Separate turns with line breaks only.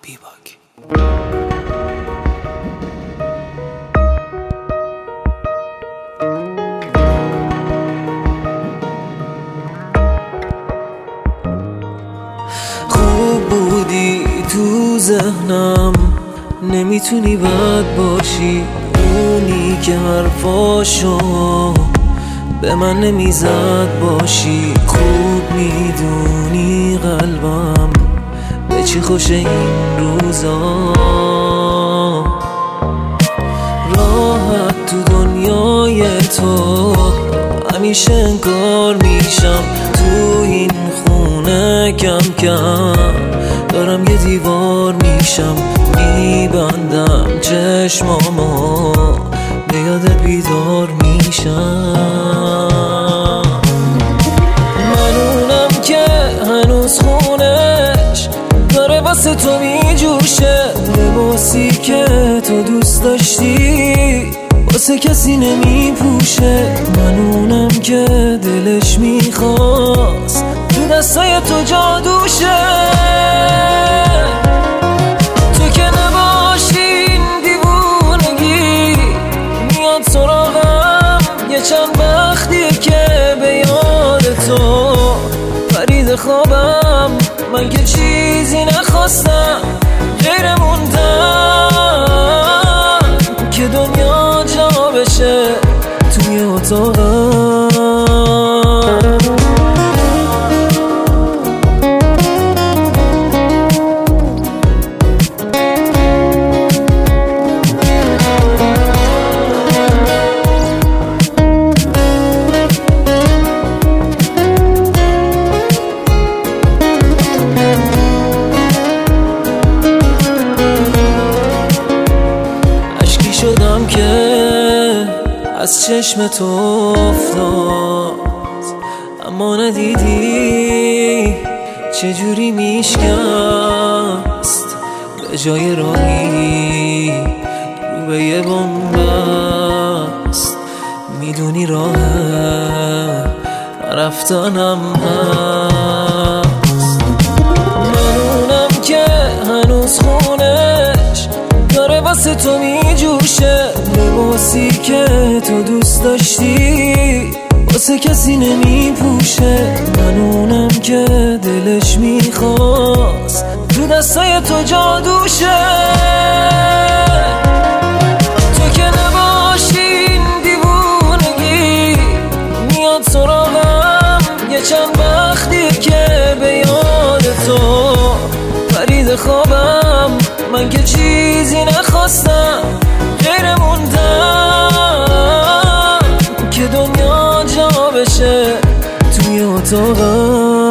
بیباک. خوب بودی تو ذهنم، نمیتونی بد باشی. اونی که حرفاشو به من نمیزد باشی. خوب میدونی قلبم به چی خوشه این روزا. راحت تو دنیای تو همیشه انکار میشم. تو این خونه کم کم دارم یه دیوار میشم. میبندم چشمامو به یادت بیدار میشم. من اونم که هنوز خونش داره واسه تو میجوشه. لباسی که تو دوست داشتی واسه کسی نمیپوشه. من اونم که دلش میخواست تو دستای تو جادوشه. تو که نباشی این دیوونگی میاد سراغم. یه چند وقتیه که به یاد تو پرید خوابم. من که چیزی نخواستم غیر موندن که دنیا جا بشه توی اتاقم. شدم که از چشم تو افتاد، اما ندیدی چجوری میشکست. به جای راهی رو به یه بنبست. میدونی راه رفتنم هست. من اونم که هنوز خونش داره واسه تو میجوشه. لباسی که تو دوست داشتی واسه کسی نمیپوشه. من اونم که دلش میخواست تو دستای تو جادوشه. تو که نباشی این دیوونگی میاد سراغم. یه چند وقتیه که به یاد تو پرید خوابم. من که چیزی نخواستم غیر موندن که دنیا جا بشه توی اتاقم.